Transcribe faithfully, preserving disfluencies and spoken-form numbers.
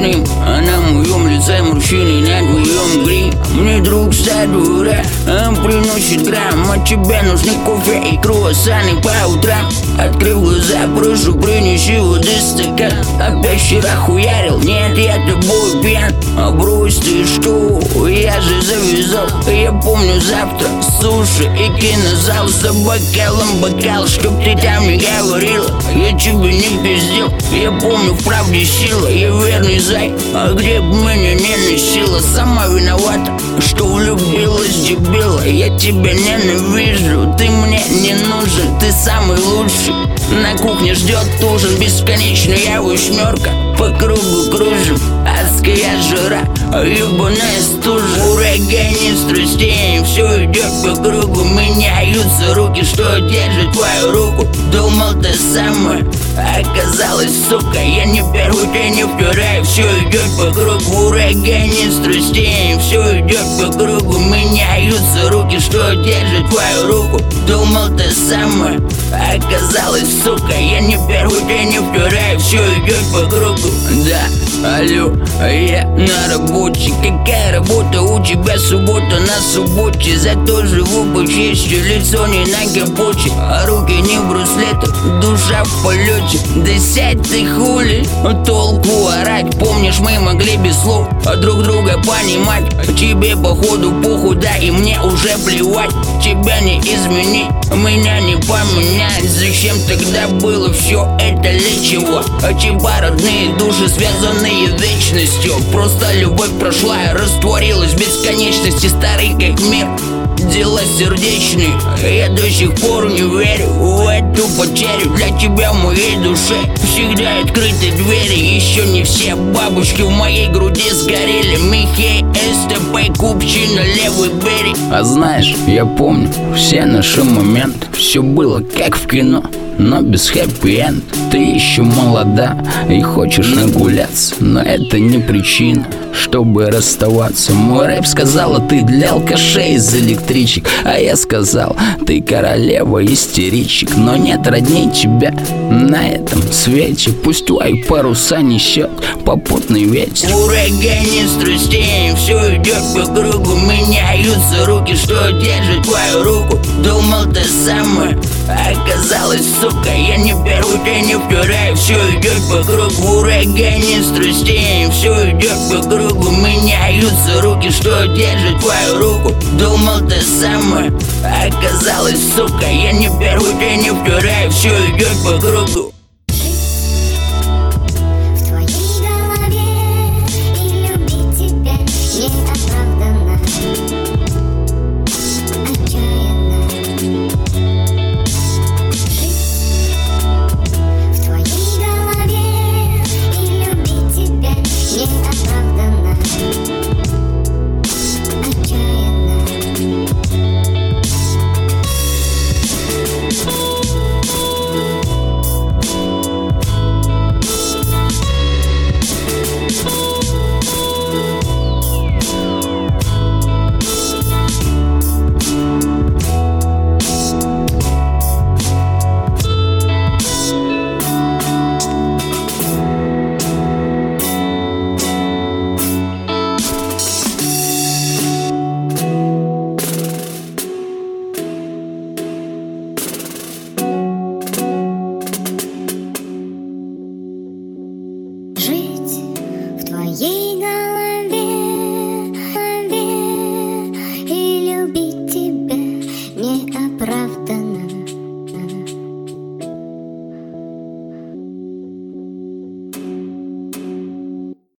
ночным, а на моем лице морщины, на твоем грим. Мне друг садура, он приносит грамм. От тебя нужны кофе и круассаны по утрам. Открыв глаза, прошу, принеси воды стакан. Опять вчера хуярил, нет, я тобой пьян. А брось ты что, я же завязал. Я помню завтра суши и кинозал. За бокалом бокал, чтоб ты там не говорила. Я тебе не пиздел, я помню в правде сила. Я верный зай, а где б меня не носила. Сама виновата, что влюбилась дебила. Я тебя ненавижу, ты мне не нужен. Ты самый лучший, на кухне ждет ужин. Бесконечная восьмерка, по кругу кружим. Адская жара, ебаная стужа. Урагане страстей, все идет по кругу. Меняются руки, что держит твою руку. Думал ты самое, оказалось, сука. Я не первый, ты не второй. Все идет по кругу. Урагане страстей, все идет по кругу. Меняются руки, что держит твою руку. Думал ты самое, оказалось, сука. Я не первый, ты не второй. Все идет по кругу. Да, алло, я на работе. Какая работа у тебя? Суббота на субботе. Зато живу по чести, лицо не на капоте, а руки не в браслетах, душа в полете. Да сядь ты, хули, толку орать. Помнишь, мы могли без слов друг друга понимать. Тебе походу похуй, да и мне уже плевать. Тебя не изменить, меня не поменять. Зачем тогда было все это для чего? Типа родные души, связанные вечностью. Просто любовь прошла и растворилась в бесконечности. Старый как мир, дела сердечные. Я до сих пор не верю в эту потерю. Для тебя в моей душе всегда открыты двери. Еще не все бабушки в моей груди сгорели. Михей, СТП, Купчино, левый берег. А знаешь, я помню все наши моменты. Все было как в кино, но без хэппи-энд. Ты еще молода и хочешь нагуляться, но это не причина, чтобы расставаться. Мой рэп сказала, ты для алкашей из электричек, а я сказал, ты королева истеричек. Но нет родней тебя на этом свете. Пусть твои паруса несет попутный ветер. Урагане страстей, все идет по кругу. Меняются руки, что держит твою руку. Думал ты самое, оказалось, сука. Я не первый, ты не второй. Все идет по кругу. Урагане страстей, все идет по кругу. Меняются руки, что держит твою руку. Думал ты самое, оказалось, сука. Я не первый, ты не второй. Все идет по кругу.